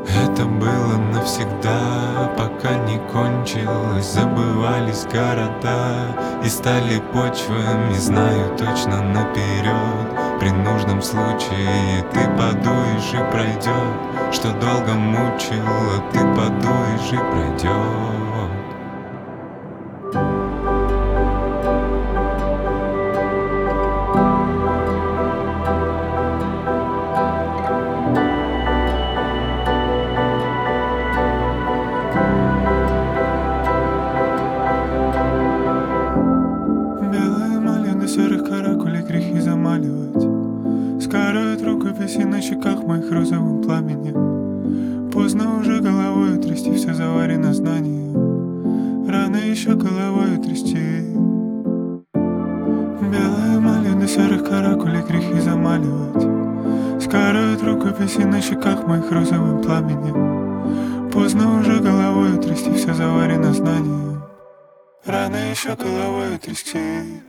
Это было навсегда, пока не кончилось. Забывались города и стали почвами. Знаю точно наперед, при нужном случае ты подуешь и пройдет. Что долго мучило, ты подуешь и пройдет. Серых каракулей грехи замаливать, скарают рукописи на щеках моих розовым пламенем. Поздно уже головою трясти, все заварено знанием. Рано еще головою трясти. Белая эмалью на серых каракулей грехи замаливать, скарают рукописи на щеках моих розовым пламенем. Поздно уже головою трясти, все заварено знанием. Рано еще головою трясти.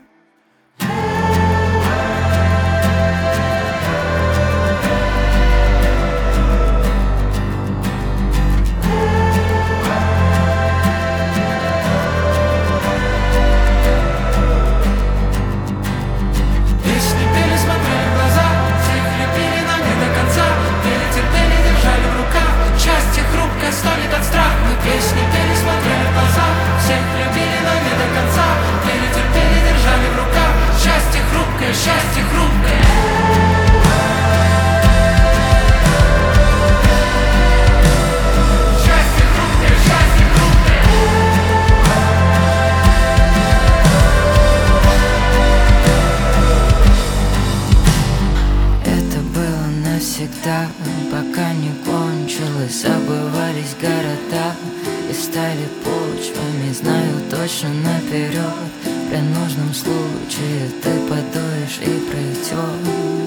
Счастье хрупкое. Счастье хрупкое, счастье хрупкое. Это было навсегда, пока не кончилось. Забывались города и стали почвами. Знаю точно наперед, при нужном случае ты подуешь и пройдет.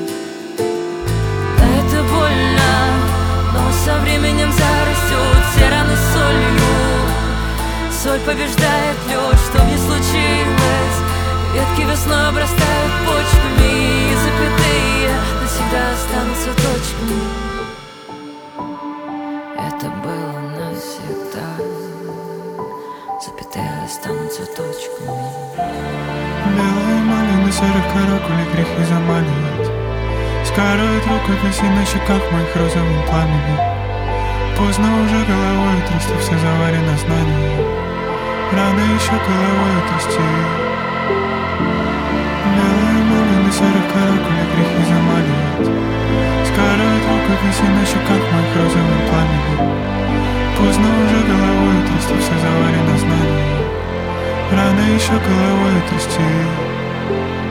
Да, это больно, но со временем зарастет все раны солью. Соль побеждает лед, что не случилось. Ветки весной обрастают почками, и запятые навсегда останутся точками. Это было навсегда, запятые останутся точками. Белая эмалью на серых каракулей грехи замаливать, скарают рукописи на щеках моих розовым пламенем. Поздно уже головой трясти, все заварено знанием. Рано еще головой трясти. Белая эмалью на серых каракулей грехи замаливать, скарают рукописи на щеках моих розовым пламенем. Поздно уже головой трясти, все заварено знанием. Рано еще головой трясти.